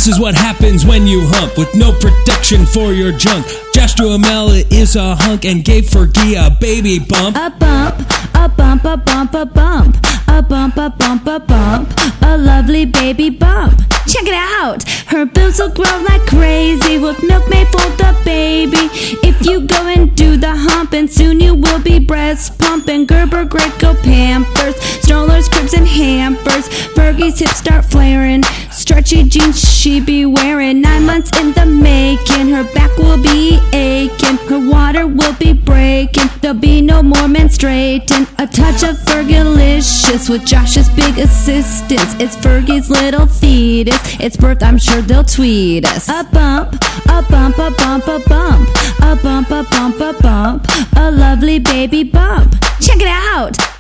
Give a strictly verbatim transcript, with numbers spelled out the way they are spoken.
This is what happens when you hump with no protection for your junk. Josh Duhamel is a hunk and gave Fergie a baby bump. A bump, a bump, a bump, a bump. A bump, a bump, a bump. A lovely baby bump. Check it out. Her boobs will grow like crazy with milk made for the baby. If you go and do the hump, and soon you will be breast pumping. Gerber, Graco, Pampers, strollers, cribs, and hampers. Fergie's hips start flaring. Stretchy jeans she be wearing. Nine months in the making. Her back will be aching. Her water will be breaking. There'll be no more menstruating. A touch of Fergalicious with Josh's big assistance. It's Fergie's little fetus. It's birth, I'm sure they'll tweet us. A bump, a bump, a bump, a bump. A bump, a bump, a bump. A lovely baby bump. Check it out.